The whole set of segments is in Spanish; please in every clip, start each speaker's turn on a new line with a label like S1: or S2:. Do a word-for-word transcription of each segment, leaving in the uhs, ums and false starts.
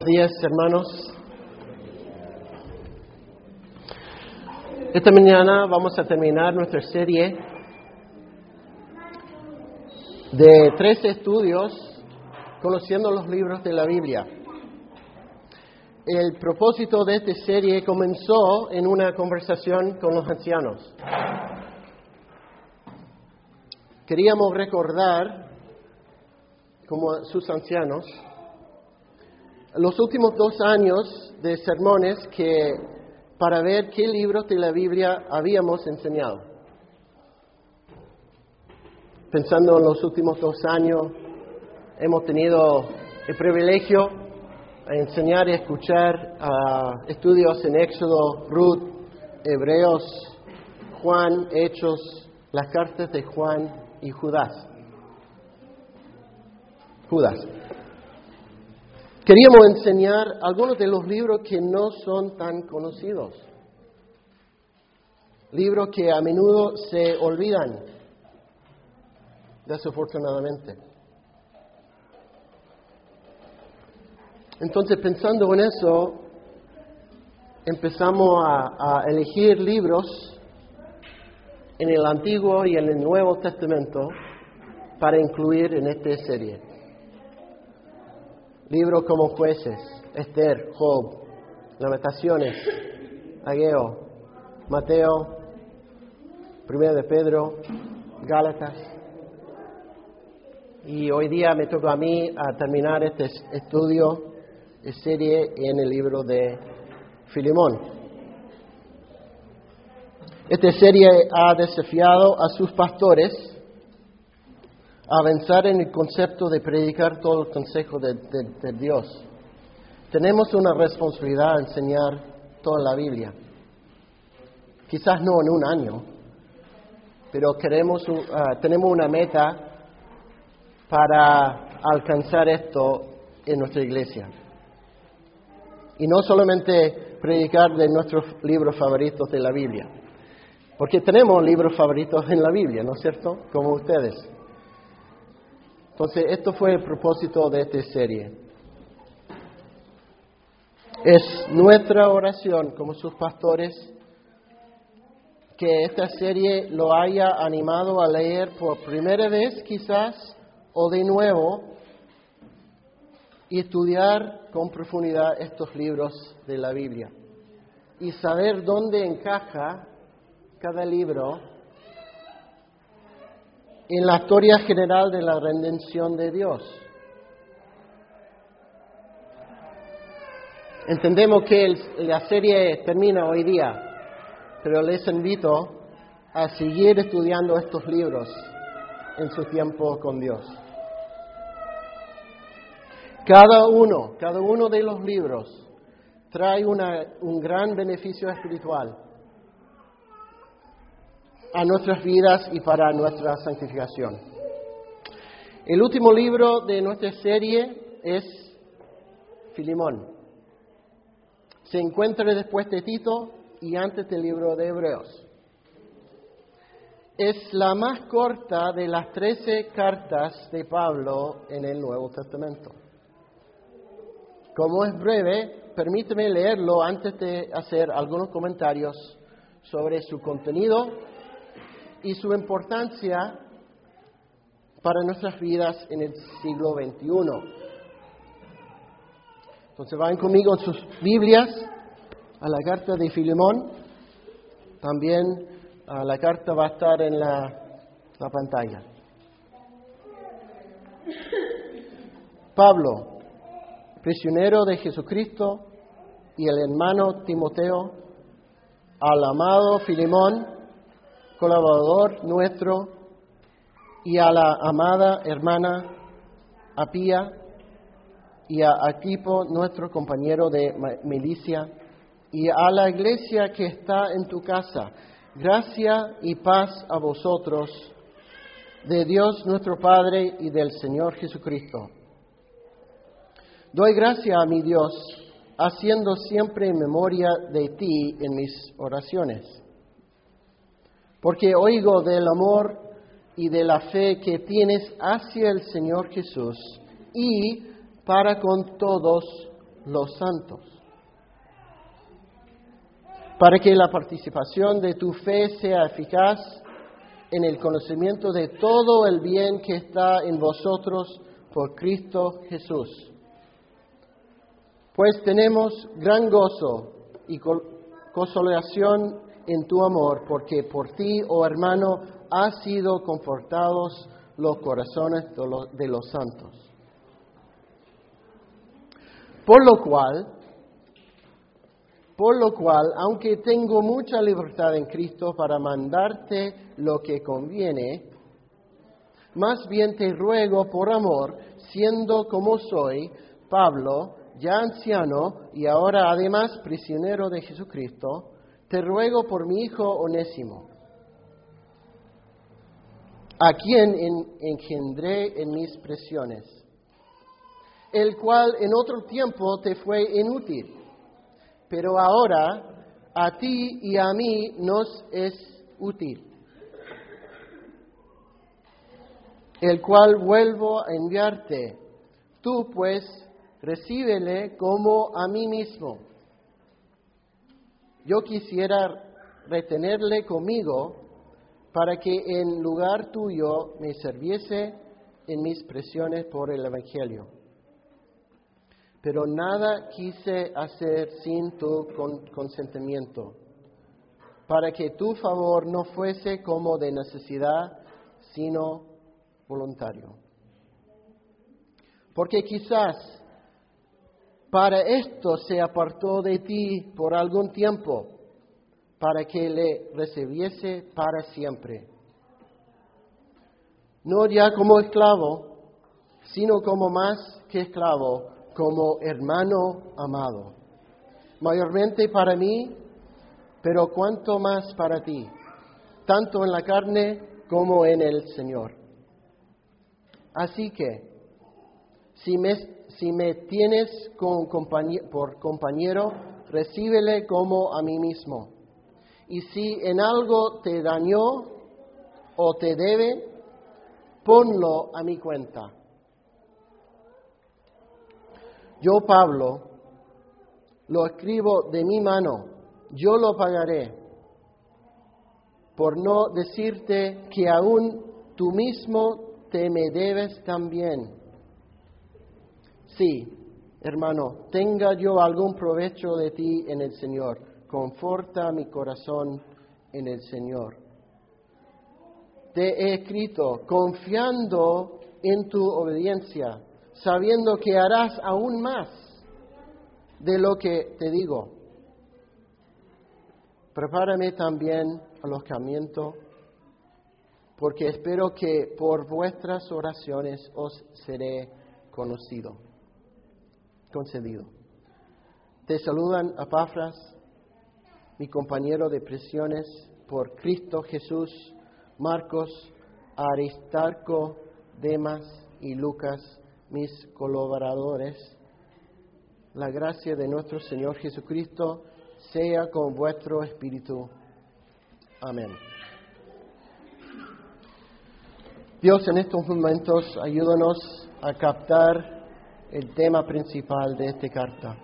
S1: Buenos días, hermanos. Esta mañana vamos a terminar nuestra serie de tres estudios conociendo los libros de la Biblia. El propósito de esta serie comenzó en una conversación con los ancianos. Queríamos recordar, como sus ancianos, los últimos dos años de sermones que para ver qué libros de la Biblia habíamos enseñado. Pensando en los últimos dos años, hemos tenido el privilegio de enseñar y escuchar uh, estudios en Éxodo, Ruth, Hebreos, Juan, Hechos, las cartas de Juan y Judas. Judas. Queríamos enseñar algunos de los libros que no son tan conocidos. Libros que a menudo se olvidan, desafortunadamente. Entonces, pensando en eso, empezamos a, a elegir libros en el Antiguo y en el Nuevo Testamento para incluir en esta serie. Libros como Jueces, Esther, Job, Lamentaciones, Ageo, Mateo, Primera de Pedro, Gálatas. Y hoy día me toca a mí a terminar este estudio de serie en el libro de Filemón. Esta serie ha desafiado a sus pastores a avanzar en el concepto de predicar todo el consejo de, de, de Dios. Tenemos una responsabilidad de enseñar toda la Biblia. Quizás no en un año, pero queremos, uh, tenemos una meta para alcanzar esto en nuestra iglesia. Y no solamente predicar de nuestros libros favoritos de la Biblia, porque tenemos libros favoritos en la Biblia, ¿no es cierto? Como ustedes. Entonces, esto fue el propósito de esta serie. Es nuestra oración como sus pastores que esta serie lo haya animado a leer por primera vez quizás o de nuevo y estudiar con profundidad estos libros de la Biblia y saber dónde encaja cada libro en la historia general de la redención de Dios. Entendemos que el, la serie termina hoy día, pero les invito a seguir estudiando estos libros en su tiempo con Dios. Cada uno, cada uno de los libros trae una, un gran beneficio espiritual a nuestras vidas y para nuestra santificación. El último libro de nuestra serie es Filemón. Se encuentra después de Tito y antes del libro de Hebreos. Es la más corta de las trece cartas de Pablo en el Nuevo Testamento. Como es breve, permíteme leerlo antes de hacer algunos comentarios sobre su contenido y su importancia para nuestras vidas en el siglo veintiuno. Entonces vayan conmigo en sus Biblias a la carta de Filemón. También uh, la carta va a estar en la, la pantalla. Pablo, prisionero de Jesucristo, y el hermano Timoteo, al amado Filemón, colaborador nuestro, y a la amada hermana Apía, y a Arquipo, nuestro compañero de milicia, y a la iglesia que está en tu casa. Gracia y paz a vosotros, de Dios nuestro Padre y del Señor Jesucristo. Doy gracia a mi Dios, haciendo siempre memoria de ti en mis oraciones, porque oigo del amor y de la fe que tienes hacia el Señor Jesús y para con todos los santos, para que la participación de tu fe sea eficaz en el conocimiento de todo el bien que está en vosotros por Cristo Jesús. Pues tenemos gran gozo y consolación en tu amor, porque por ti, oh hermano, han sido confortados los corazones de los santos. Por lo cual, por lo cual, aunque tengo mucha libertad en Cristo para mandarte lo que conviene, más bien te ruego por amor, siendo como soy, Pablo, ya anciano y ahora además prisionero de Jesucristo, te ruego por mi hijo Onésimo, a quien en, engendré en mis prisiones, el cual en otro tiempo te fue inútil, pero ahora a ti y a mí nos es útil, el cual vuelvo a enviarte. Tú pues recíbele como a mí mismo. Yo quisiera retenerle conmigo para que en lugar tuyo me sirviese en mis prisiones por el Evangelio. Pero nada quise hacer sin tu consentimiento, para que tu favor no fuese como de necesidad, sino voluntario. Porque quizás para esto se apartó de ti por algún tiempo, para que le recibiese para siempre. No ya como esclavo, sino como más que esclavo, como hermano amado. Mayormente para mí, pero cuanto más para ti, tanto en la carne como en el Señor. Así que, si me Si me tienes con compañe- por compañero, recíbele como a mí mismo. Y si en algo te dañó o te debe, ponlo a mi cuenta. Yo, Pablo, lo escribo de mi mano, yo lo pagaré, por no decirte que aún tú mismo te me debes también. Sí, hermano, tenga yo algún provecho de ti en el Señor. Conforta mi corazón en el Señor. Te he escrito confiando en tu obediencia, sabiendo que harás aún más de lo que te digo. Prepárame también alojamiento, porque espero que por vuestras oraciones os seré conocido. concedido. Te saludan Epafras, mi compañero de prisiones por Cristo Jesús, Marcos, Aristarco, Demas y Lucas, mis colaboradores. La gracia de nuestro Señor Jesucristo sea con vuestro espíritu. Amén. Dios, en estos momentos, ayúdanos a captar el tema principal de esta carta.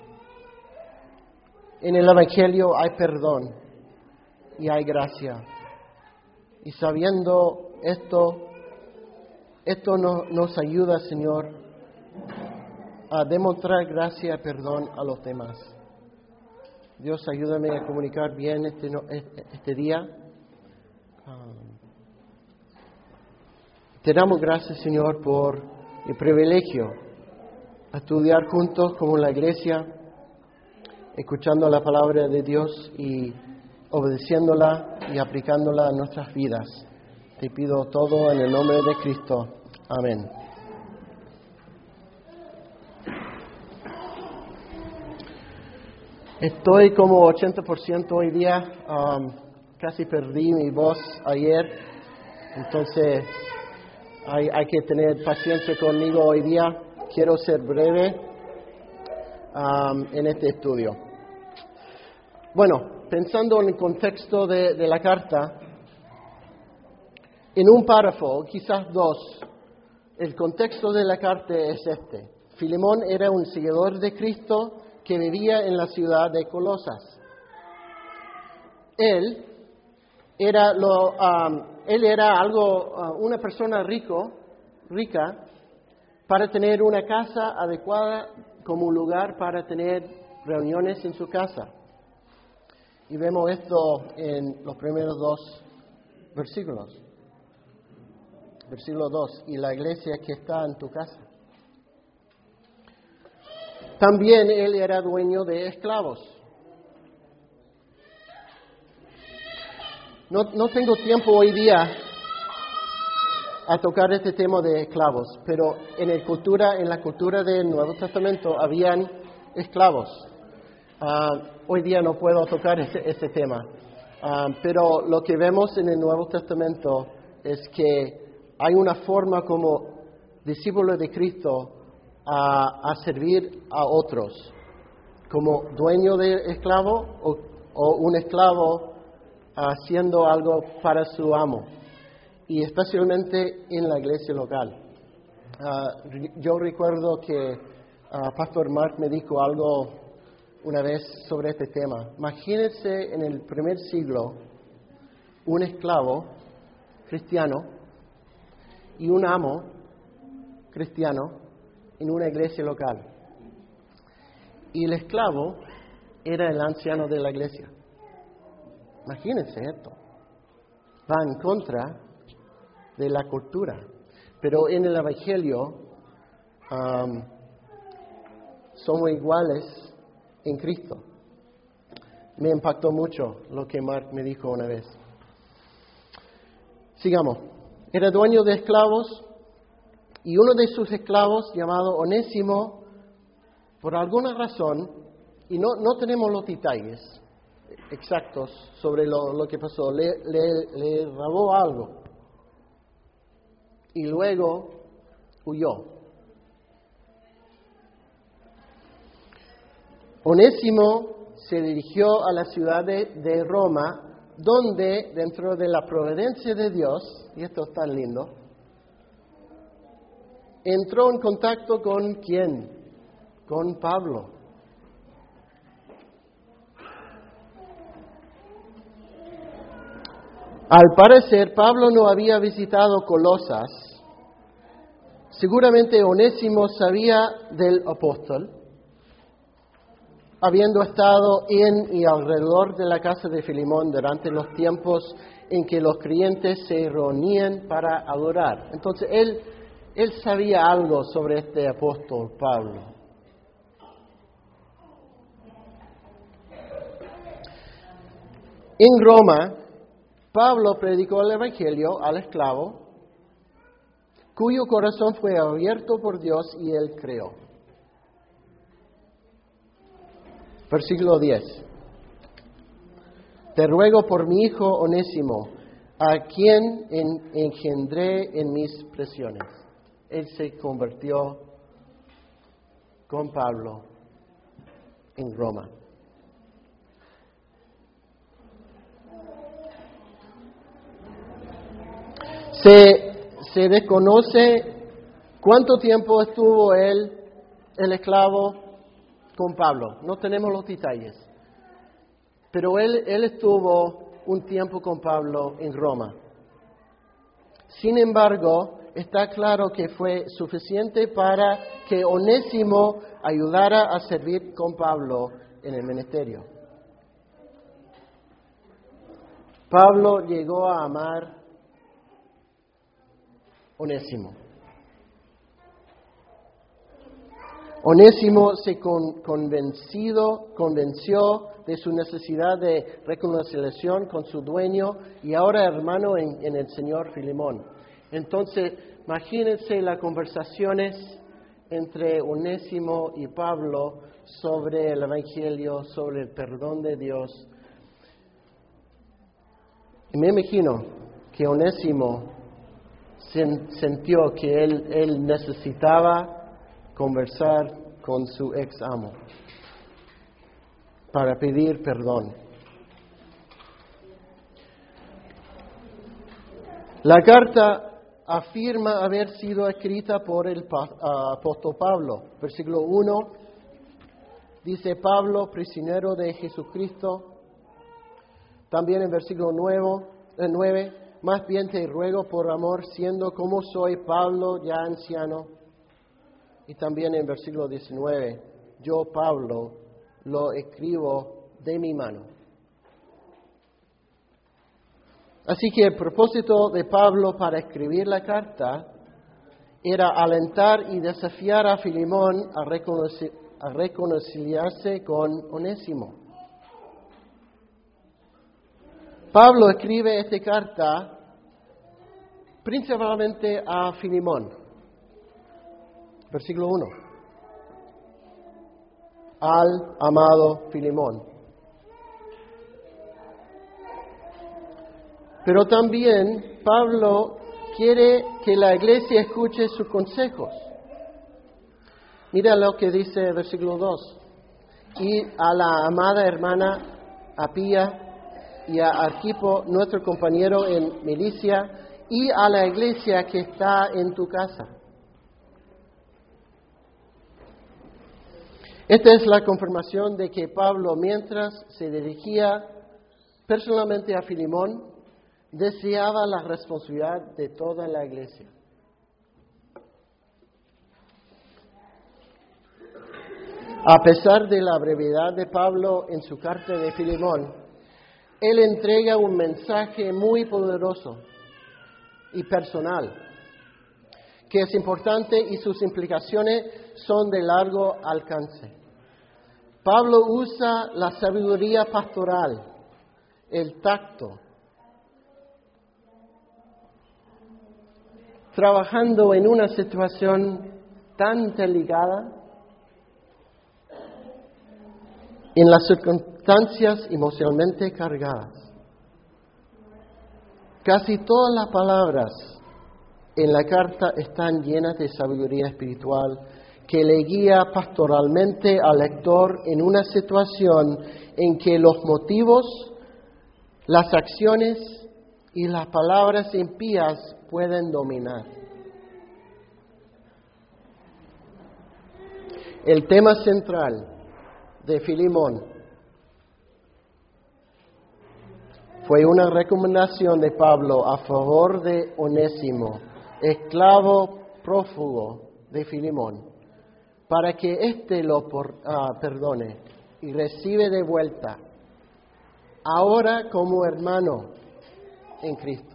S1: En el Evangelio hay perdón y hay gracia. Y sabiendo esto, esto no, nos ayuda, Señor, a demostrar gracia y perdón a los demás. Dios, ayúdame a comunicar bien este, este día. Um, te damos gracias, Señor, por el privilegio a estudiar juntos como la iglesia, escuchando la palabra de Dios y obedeciéndola y aplicándola a nuestras vidas. Te pido todo en el nombre de Cristo. Amén. Estoy como ochenta por ciento hoy día. Um, casi perdí mi voz ayer. Entonces hay, hay que tener paciencia conmigo hoy día. Quiero ser breve um, en este estudio. Bueno, pensando en el contexto de, de la carta, en un párrafo, quizás dos, el contexto de la carta es este. Filemón era un seguidor de Cristo que vivía en la ciudad de Colosas. Él era, lo, um, él era algo, uh, una persona rico, rica para tener una casa adecuada como un lugar para tener reuniones en su casa. Y vemos esto en los primeros dos versículos. Versículo dos, y la iglesia que está en tu casa. También él era dueño de esclavos. No, no tengo tiempo hoy día a tocar este tema de esclavos, pero en, el cultura, en la cultura del Nuevo Testamento habían esclavos. Uh, hoy día no puedo tocar ese, ese tema, uh, pero lo que vemos en el Nuevo Testamento es que hay una forma como discípulos de Cristo a, a servir a otros, como dueño de esclavo o, o un esclavo haciendo algo para su amo, y especialmente en la iglesia local. Uh, yo recuerdo que uh, Pastor Mark me dijo algo una vez sobre este tema. Imagínense en el primer siglo un esclavo cristiano y un amo cristiano en una iglesia local. Y el esclavo era el anciano de la iglesia. Imagínense esto. Va en contra de la cultura. Pero en el Evangelio um, somos iguales en Cristo. Me impactó mucho lo que Mark me dijo una vez. Sigamos. Era dueño de esclavos y uno de sus esclavos, llamado Onésimo, por alguna razón, y no, no tenemos los detalles exactos sobre lo, lo que pasó, le, le, le robó algo y luego huyó. Onésimo se dirigió a la ciudad de, de Roma, donde, dentro de la providencia de Dios, y esto es tan lindo, entró en contacto con ¿quién? Con Pablo. Al parecer, Pablo no había visitado Colosas. Seguramente Onésimo sabía del apóstol, habiendo estado en y alrededor de la casa de Filemón durante los tiempos en que los creyentes se reunían para adorar. Entonces, él, él sabía algo sobre este apóstol Pablo. En Roma, Pablo predicó el Evangelio al esclavo, cuyo corazón fue abierto por Dios y él creó. Versículo diez. Te ruego por mi hijo Onésimo, a quien en, engendré en mis prisiones. Él se convirtió con Pablo en Roma. Se, se desconoce cuánto tiempo estuvo él, el esclavo, con Pablo. No tenemos los detalles. Pero él, él estuvo un tiempo con Pablo en Roma. Sin embargo, está claro que fue suficiente para que Onésimo ayudara a servir con Pablo en el ministerio. Pablo llegó a amar Onésimo. Onésimo se con, convencido, convenció de su necesidad de reconciliación con su dueño y ahora hermano en, en el Señor Filemón. Entonces, imagínense las conversaciones entre Onésimo y Pablo sobre el Evangelio, sobre el perdón de Dios. Y me imagino que Onésimo sintió que él, él necesitaba conversar con su ex amo para pedir perdón. La carta afirma haber sido escrita por el apóstol Pablo. Versículo uno, dice Pablo, prisionero de Jesucristo. También en versículo nueve, más bien te ruego por amor, siendo como soy Pablo, ya anciano. Y también en versículo diecinueve, yo Pablo lo escribo de mi mano. Así que el propósito de Pablo para escribir la carta era alentar y desafiar a Filemón a, reconocer, a reconciliarse con Onésimo. Pablo escribe esta carta principalmente a Filemón. Versículo uno. Al amado Filemón. Pero también Pablo quiere que la iglesia escuche sus consejos. Mira lo que dice el versículo dos. Y a la amada hermana Apía y a Arquipo, nuestro compañero en milicia, y a la iglesia que está en tu casa. Esta es la confirmación de que Pablo, mientras se dirigía personalmente a Filemón, deseaba la responsabilidad de toda la iglesia. A pesar de la brevedad de Pablo en su carta de Filemón, él entrega un mensaje muy poderoso y personal, que es importante y sus implicaciones son de largo alcance. Pablo usa la sabiduría pastoral, el tacto, trabajando en una situación tan delicada, en las circunstancias emocionalmente cargadas. Casi todas las palabras en la carta están llenas de sabiduría espiritual que le guía pastoralmente al lector en una situación en que los motivos, las acciones y las palabras impías pueden dominar. El tema central de Filemón fue una recomendación de Pablo a favor de Onésimo, esclavo prófugo de Filemón, para que éste lo por, uh, perdone y recibe de vuelta, ahora como hermano en Cristo.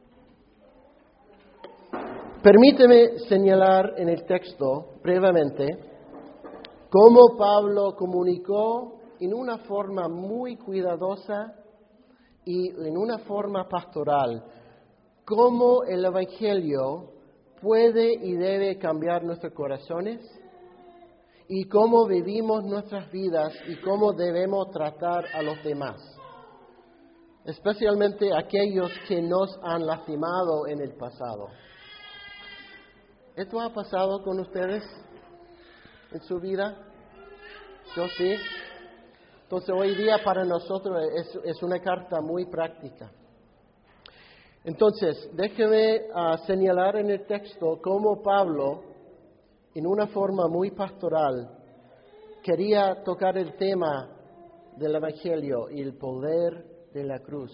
S1: Permíteme señalar en el texto brevemente cómo Pablo comunicó en una forma muy cuidadosa y en una forma pastoral cómo el Evangelio puede y debe cambiar nuestros corazones y cómo vivimos nuestras vidas y cómo debemos tratar a los demás, especialmente aquellos que nos han lastimado en el pasado. ¿Esto ha pasado con ustedes en su vida? Yo sí. Entonces hoy día para nosotros es, es una carta muy práctica. Entonces, déjeme uh, señalar en el texto cómo Pablo, en una forma muy pastoral, quería tocar el tema del Evangelio y el poder de la cruz.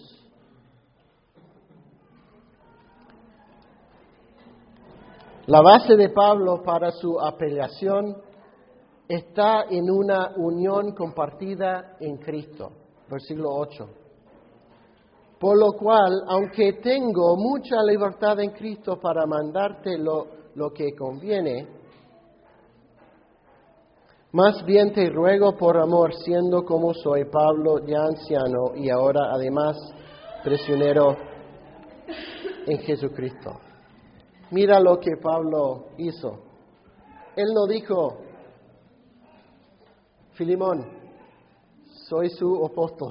S1: La base de Pablo para su apelación está en una unión compartida en Cristo. Versículo ocho. Por lo cual, aunque tengo mucha libertad en Cristo para mandarte lo, lo que conviene, más bien te ruego por amor, siendo como soy Pablo, ya anciano y ahora además prisionero en Jesucristo. Mira lo que Pablo hizo. Él no dijo: Filemón, soy su apóstol,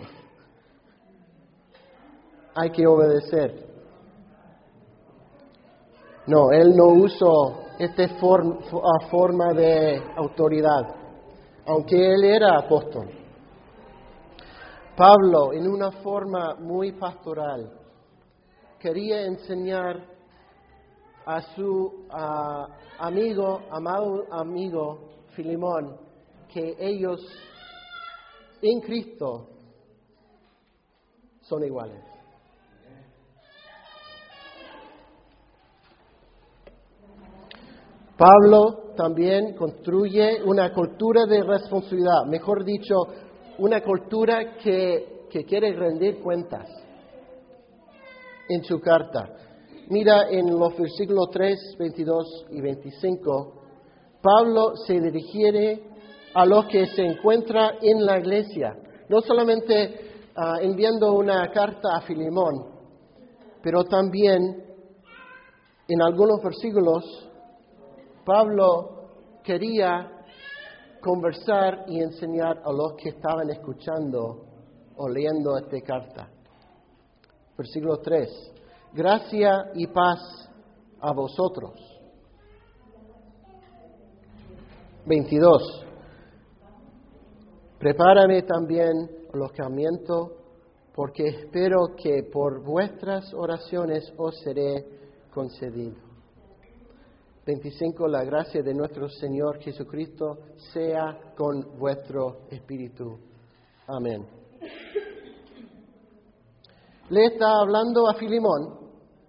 S1: hay que obedecer. No, él no usó esta form, forma de autoridad, aunque él era apóstol. Pablo, en una forma muy pastoral, quería enseñar a su uh, amigo, amado amigo Filemón, que ellos en Cristo son iguales. Pablo también construye una cultura de responsabilidad, mejor dicho, una cultura que, que quiere rendir cuentas en su carta. Mira en los versículos tres, veintidós y veinticinco, Pablo se dirige a los que se encuentran en la iglesia, no solamente uh, enviando una carta a Filemón, pero también en algunos versículos Pablo quería conversar y enseñar a los que estaban escuchando o leyendo esta carta. Versículo tres. Gracia y paz a vosotros. veintidós. Prepárame también alojamiento, porque espero que por vuestras oraciones os seré concedido. veinticinco. La gracia de nuestro Señor Jesucristo sea con vuestro espíritu. Amén. Le está hablando a Filemón,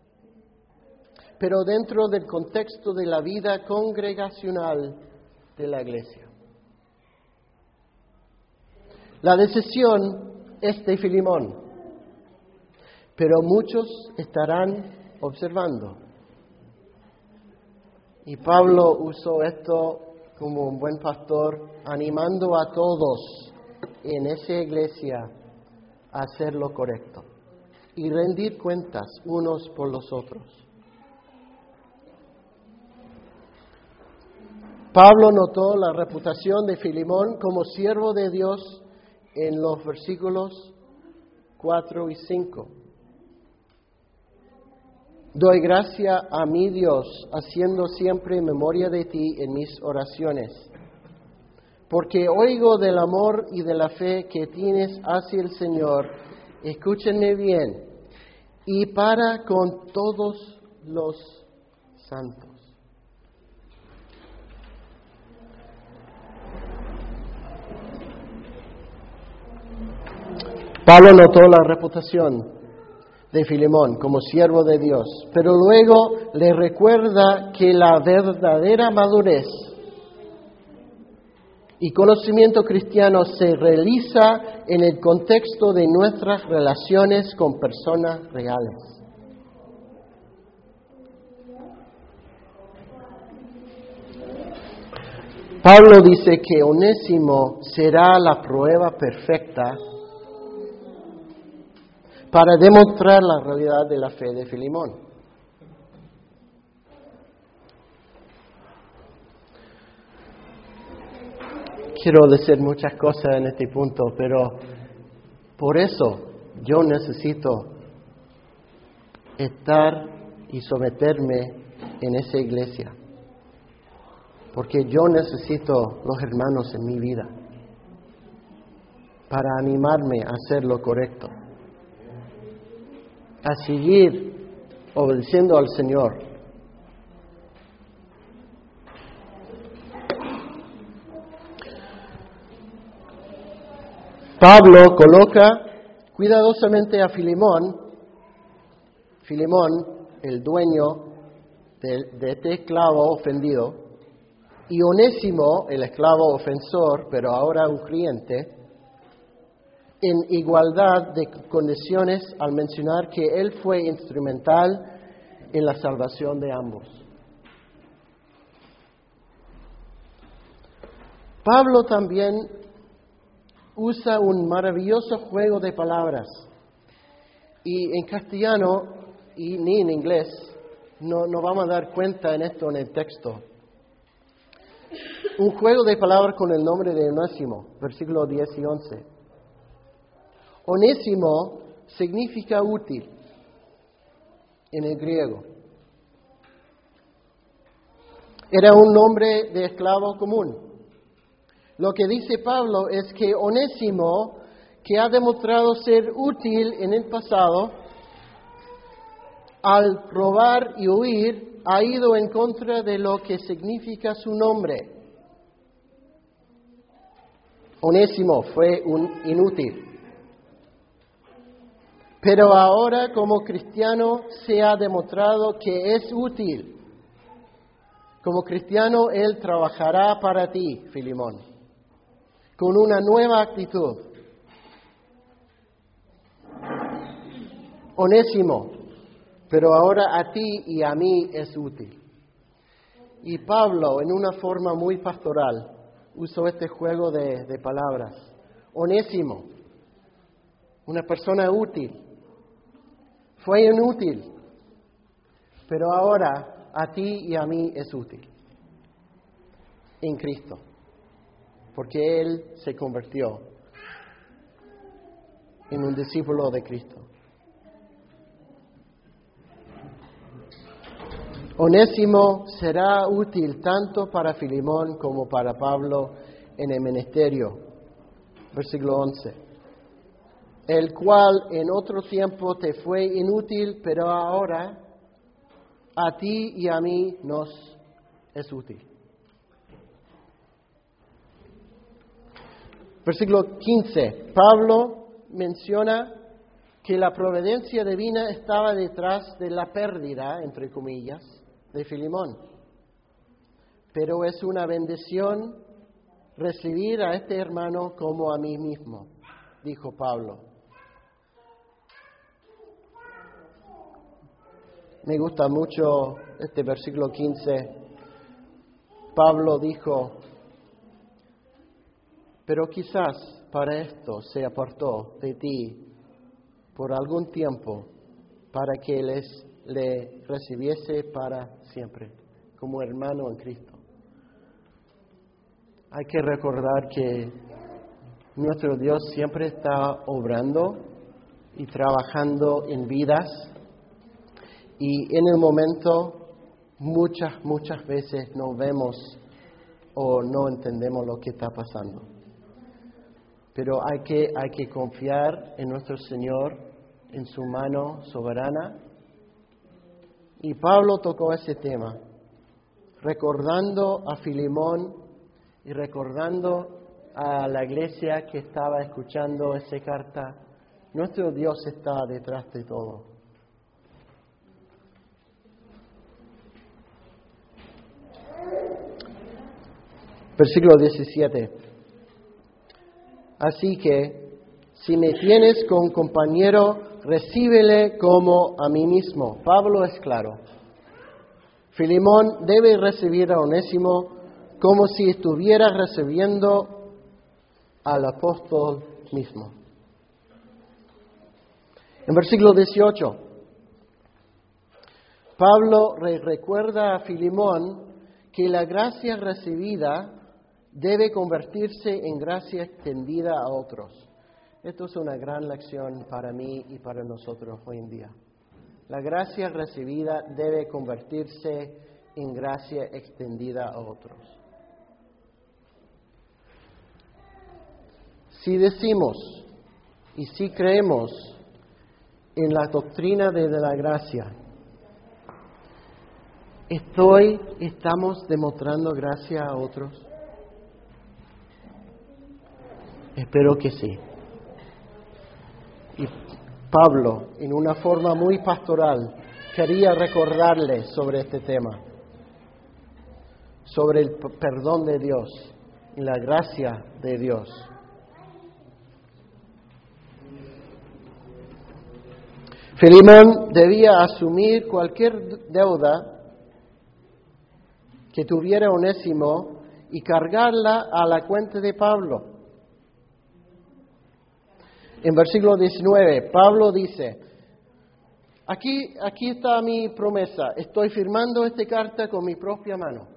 S1: pero dentro del contexto de la vida congregacional de la iglesia. La decisión es de Filemón, pero muchos estarán observando. Y Pablo usó esto como un buen pastor, animando a todos en esa iglesia a hacer lo correcto y rendir cuentas unos por los otros. Pablo notó la reputación de Filemón como siervo de Dios en los versículos cuatro y cinco. Doy gracia a mi Dios, haciendo siempre memoria de ti en mis oraciones, porque oigo del amor y de la fe que tienes hacia el Señor. Escúchenme bien, y para con todos los santos. Pablo notó la reputación de Filemón como siervo de Dios, pero luego le recuerda que la verdadera madurez y conocimiento cristiano se realiza en el contexto de nuestras relaciones con personas reales. Pablo dice que Onésimo será la prueba perfecta para demostrar la realidad de la fe de Filemón. Quiero decir muchas cosas en este punto, pero por eso yo necesito estar y someterme en esa iglesia, porque yo necesito los hermanos en mi vida para animarme a hacer lo correcto, a seguir obedeciendo al Señor. Pablo coloca cuidadosamente a Filemón, Filemón, el dueño de, de este esclavo ofendido, y Onésimo, el esclavo ofensor, pero ahora un cliente, en igualdad de condiciones al mencionar que él fue instrumental en la salvación de ambos. Pablo también usa un maravilloso juego de palabras, y en castellano y ni en inglés no, no vamos a dar cuenta en esto en el texto. Un juego de palabras con el nombre de Onésimo, versículos diez y once. Onésimo significa útil en el griego. Era un nombre de esclavo común. Lo que dice Pablo es que Onésimo, que ha demostrado ser útil en el pasado, al probar y huir ha ido en contra de lo que significa su nombre. Onésimo fue un inútil. Pero ahora como cristiano se ha demostrado que es útil. Como cristiano Él trabajará para ti, Filemón, con una nueva actitud. Onésimo, pero ahora a ti y a mí es útil. Y Pablo, en una forma muy pastoral, usó este juego de, de palabras. Onésimo, una persona útil. Fue inútil, pero ahora a ti y a mí es útil en Cristo, porque Él se convirtió en un discípulo de Cristo. Onésimo será útil tanto para Filemón como para Pablo en el ministerio. Versículo once. El cual en otro tiempo te fue inútil, pero ahora a ti y a mí nos es útil. Versículo quince. Pablo menciona que la providencia divina estaba detrás de la pérdida, entre comillas, de Filemón. Pero es una bendición recibir a este hermano como a mí mismo, dijo Pablo. Me gusta mucho este versículo quince. Pablo dijo, pero quizás para esto se apartó de ti por algún tiempo para que les, le recibiese para siempre, como hermano en Cristo. Hay que recordar que nuestro Dios siempre está obrando y trabajando en vidas. Y en el momento, muchas, muchas veces no vemos o no entendemos lo que está pasando. Pero hay que, hay que confiar en nuestro Señor, en su mano soberana. Y Pablo tocó ese tema, recordando a Filemón y recordando a la iglesia que estaba escuchando esa carta. Nuestro Dios está detrás de todo. Versículo diecisiete. Así que, si me tienes con compañero, recíbele como a mí mismo. Pablo es claro. Filemón debe recibir a Onésimo como si estuviera recibiendo al apóstol mismo. En versículo dieciocho, Pablo re- recuerda a Filemón que la gracia recibida debe convertirse en gracia extendida a otros. Esto es una gran lección para mí y para nosotros hoy en día. La gracia recibida debe convertirse en gracia extendida a otros. Si decimos y si creemos en la doctrina de la gracia, ¿estoy, estamos demostrando gracia a otros? Espero que sí. Y Pablo, en una forma muy pastoral, quería recordarles sobre este tema, sobre el perdón de Dios y la gracia de Dios. Filemón debía asumir cualquier deuda que tuviera Onésimo y cargarla a la cuenta de Pablo. En versículo diecinueve, Pablo dice, aquí, aquí está mi promesa, estoy firmando esta carta con mi propia mano.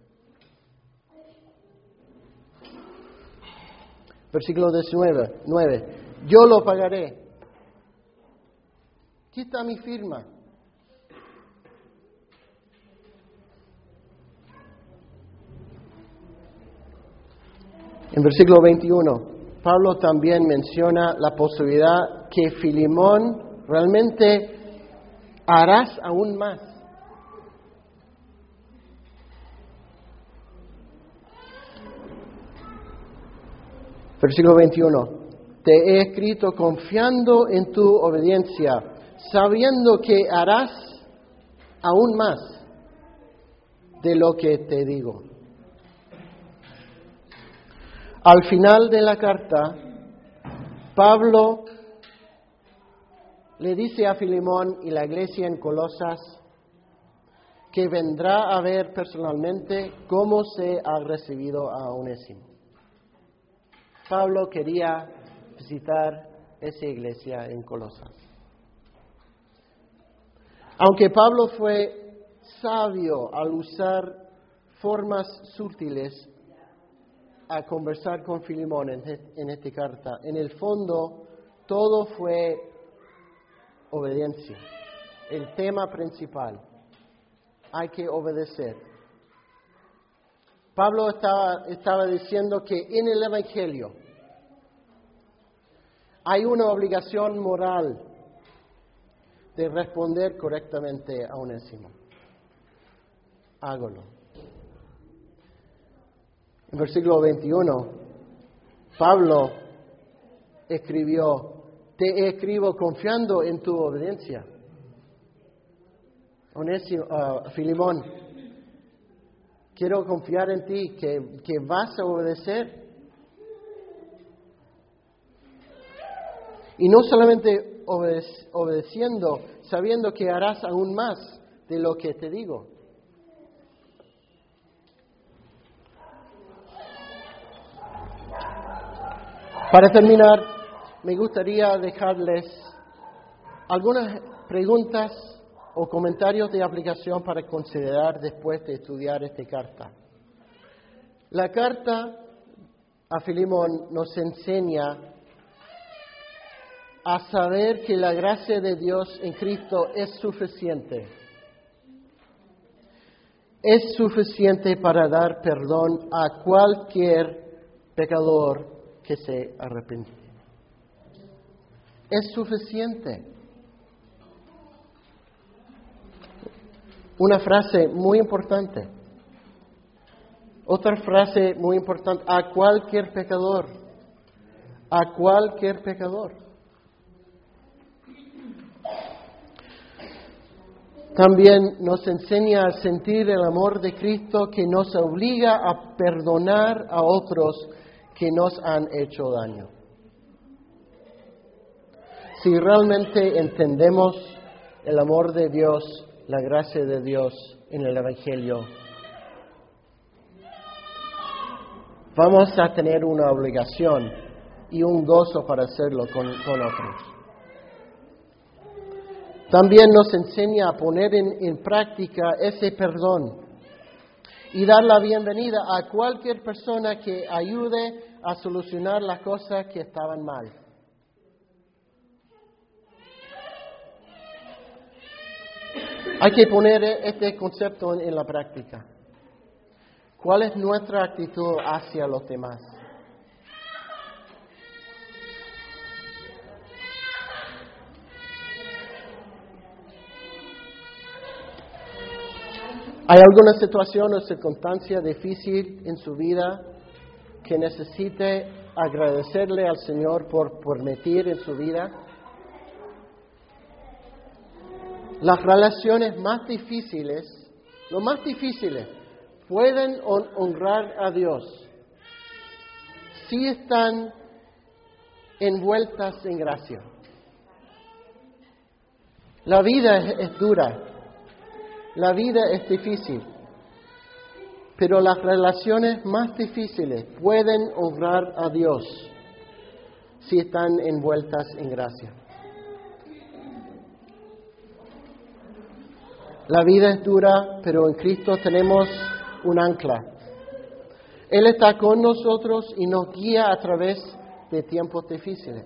S1: Versículo diecinueve, nueve, yo lo pagaré. Aquí está mi firma. En versículo veintiuno, Pablo también menciona la posibilidad que Filemón realmente harás aún más. Versículo veintiuno. Te he escrito confiando en tu obediencia, sabiendo que harás aún más de lo que te digo. Al final de la carta, Pablo le dice a Filemón y la iglesia en Colosas que vendrá a ver personalmente cómo se ha recibido a Onésimo. Pablo quería visitar esa iglesia en Colosas. Aunque Pablo fue sabio al usar formas sutiles a conversar con Filemón en esta carta, en el fondo todo fue obediencia. El tema principal, hay que obedecer. Pablo estaba, estaba diciendo que en el Evangelio hay una obligación moral de responder correctamente a Onésimo. Hágalo. En versículo veintiuno, Pablo escribió, te escribo confiando en tu obediencia. Onésimo, uh, Filemón, quiero confiar en ti, que, que vas a obedecer. Y no solamente obede- obedeciendo, sabiendo que harás aún más de lo que te digo. Para terminar, me gustaría dejarles algunas preguntas o comentarios de aplicación para considerar después de estudiar esta carta. La carta a Filemón nos enseña a saber que la gracia de Dios en Cristo es suficiente. Es suficiente para dar perdón a cualquier pecador que se arrepiente. Es suficiente. Una frase muy importante. Otra frase muy importante, a cualquier pecador. A cualquier pecador. También nos enseña a sentir el amor de Cristo que nos obliga a perdonar a otros que nos han hecho daño. Si realmente entendemos el amor de Dios, la gracia de Dios en el Evangelio, vamos a tener una obligación y un gozo para hacerlo con, con otros. También nos enseña a poner en, en práctica ese perdón y dar la bienvenida a cualquier persona que ayude a solucionar las cosas que estaban mal. Hay que poner este concepto en, en la práctica. ¿Cuál es nuestra actitud hacia los demás? ¿Hay alguna situación o circunstancia difícil en su vida que necesite agradecerle al Señor por permitir en su vida? Las relaciones más difíciles, lo más difíciles, pueden honrar a Dios si están envueltas en gracia. La vida es, es dura. La vida es difícil, pero las relaciones más difíciles pueden honrar a Dios si están envueltas en gracia. La vida es dura, pero en Cristo tenemos un ancla. Él está con nosotros y nos guía a través de tiempos difíciles.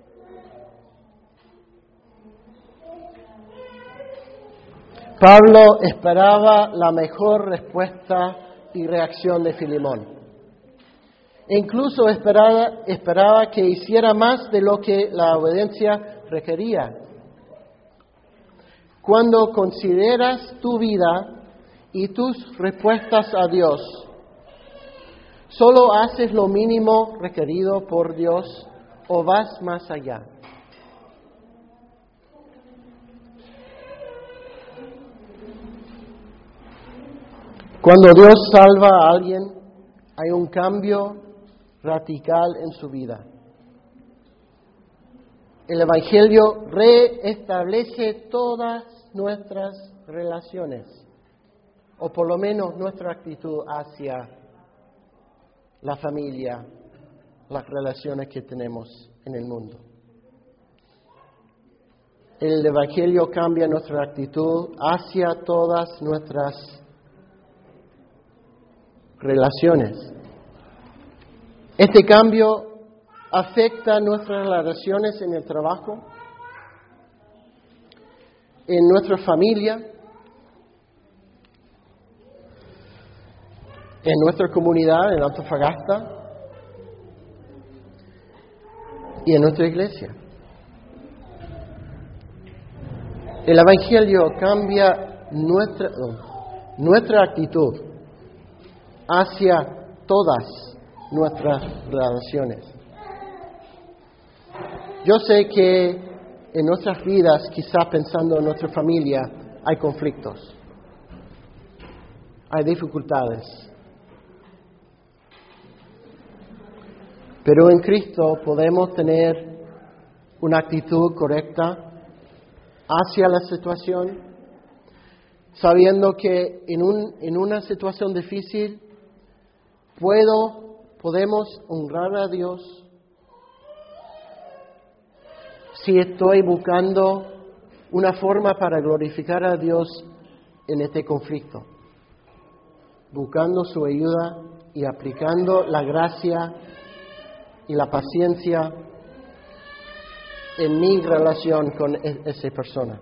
S1: Pablo esperaba la mejor respuesta y reacción de Filemón. E incluso esperaba, esperaba que hiciera más de lo que la obediencia requería. Cuando consideras tu vida y tus respuestas a Dios, ¿Solo haces lo mínimo requerido por Dios o vas más allá? Cuando Dios salva a alguien, hay un cambio radical en su vida. El Evangelio reestablece todas nuestras relaciones, o por lo menos nuestra actitud hacia la familia, las relaciones que tenemos en el mundo. El Evangelio cambia nuestra actitud hacia todas nuestras relaciones. Este cambio afecta nuestras relaciones en el trabajo, en nuestra familia, en nuestra comunidad, en Antofagasta y en nuestra iglesia. El Evangelio cambia nuestra, no, nuestra actitud hacia todas nuestras relaciones. Yo sé que en nuestras vidas, quizás pensando en nuestra familia, hay conflictos, hay dificultades. Pero en Cristo podemos tener una actitud correcta hacia la situación, sabiendo que en, un, en una situación difícil puedo, podemos honrar a Dios si estoy buscando una forma para glorificar a Dios en este conflicto, buscando su ayuda y aplicando la gracia y la paciencia en mi relación con esa persona.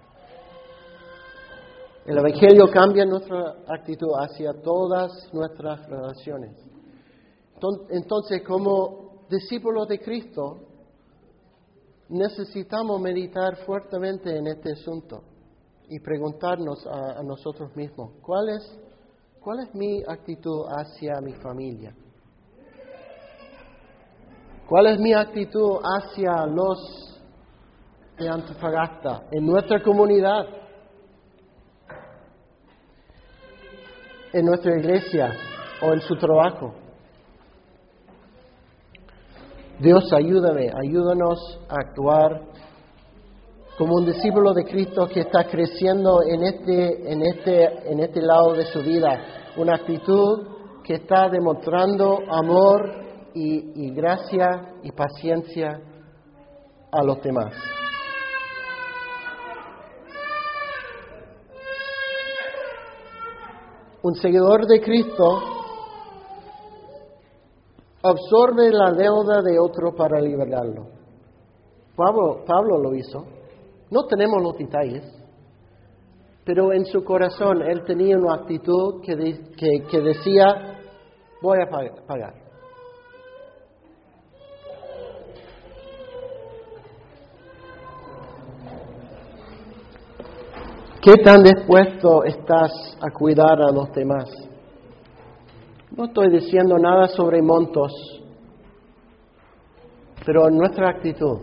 S1: El Evangelio cambia nuestra actitud hacia todas nuestras relaciones. Entonces, como discípulos de Cristo, necesitamos meditar fuertemente en este asunto y preguntarnos a, a nosotros mismos, ¿cuál es, ¿cuál es mi actitud hacia mi familia? ¿Cuál es mi actitud hacia los de Antofagasta, en nuestra comunidad, en nuestra iglesia o en su trabajo? Dios, ayúdame, ayúdanos a actuar como un discípulo de Cristo que está creciendo en este, en este, en este lado de su vida, una actitud que está demostrando amor y, y gracia y paciencia a los demás. Un seguidor de Cristo absorbe la deuda de otro para liberarlo. Pablo, Pablo lo hizo. No tenemos los detalles, pero en su corazón él tenía una actitud que, de, que, que decía, voy a pagar. ¿Qué tan dispuesto estás a cuidar a los demás? No estoy diciendo nada sobre montos, pero en nuestra actitud.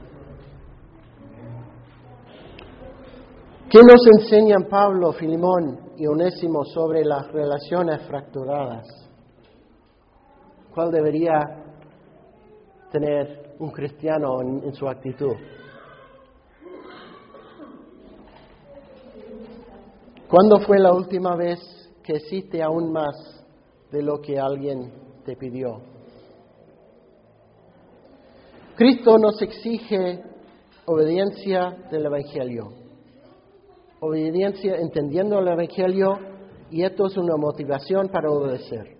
S1: ¿Qué nos enseñan Pablo, Filemón y Onésimo sobre las relaciones fracturadas? ¿Cuál debería tener un cristiano en, en su actitud? ¿Cuándo fue la última vez que hiciste aún más de lo que alguien te pidió? Cristo nos exige obediencia del Evangelio. Obediencia entendiendo el Evangelio, y esto es una motivación para obedecer.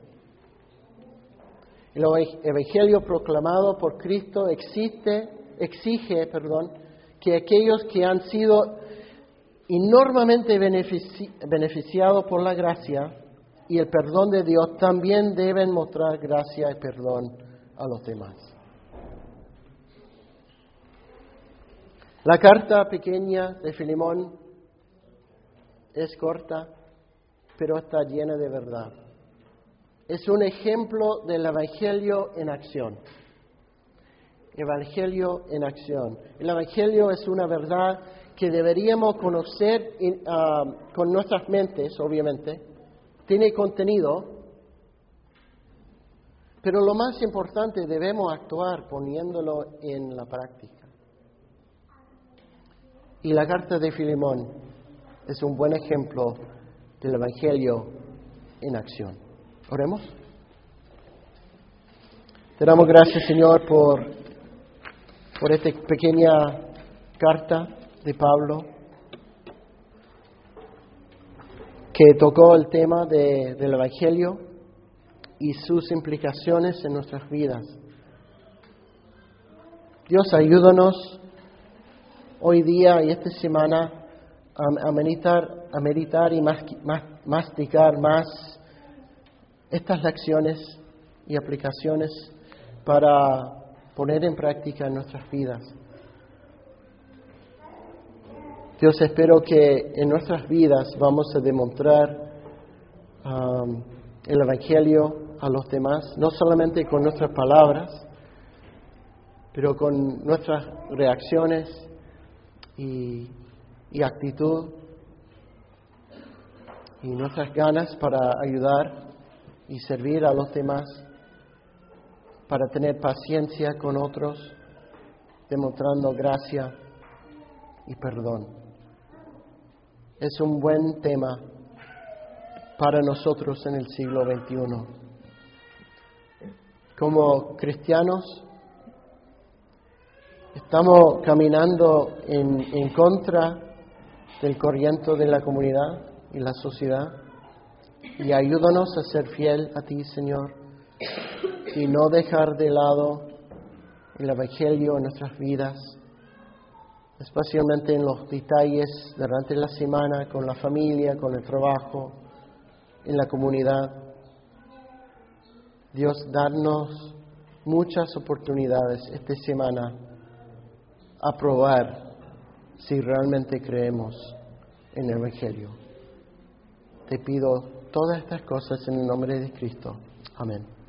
S1: El Evangelio proclamado por Cristo existe, exige perdón, que aquellos que han sido enormemente benefici- beneficiados por la gracia y el perdón de Dios también deben mostrar gracia y perdón a los demás. La carta pequeña de Filemón es corta, pero está llena de verdad. es un ejemplo del Evangelio en acción. Evangelio en acción. El Evangelio es una verdad que deberíamos conocer uh, con nuestras mentes, obviamente. Tiene contenido, pero lo más importante, debemos actuar poniéndolo en la práctica. Y la carta de Filemón es un buen ejemplo del Evangelio en acción. Oremos. Te damos gracias, Señor, por, por esta pequeña carta de Pablo que tocó el tema de, del Evangelio y sus implicaciones en nuestras vidas. Dios, ayúdanos hoy día y esta semana a, a meditar, a meditar y mas, mas, masticar más estas lecciones y aplicaciones para poner en práctica en nuestras vidas. Dios, espero que en nuestras vidas vamos a demostrar um, el Evangelio a los demás, no solamente con nuestras palabras, pero con nuestras reacciones y, y actitud y nuestras ganas para ayudar y servir a los demás, para tener paciencia con otros, demostrando gracia y perdón. Es un buen tema para nosotros en el siglo veintiuno. Como cristianos, estamos caminando en, en contra del corriente de la comunidad y la sociedad. Y ayúdanos a ser fiel a ti, Señor, y no dejar de lado el Evangelio en nuestras vidas, especialmente en los detalles durante la semana, con la familia, con el trabajo, en la comunidad. Dios, darnos muchas oportunidades esta semana a probar si realmente creemos en el Evangelio. Te pido todas estas cosas en el nombre de Cristo. Amén.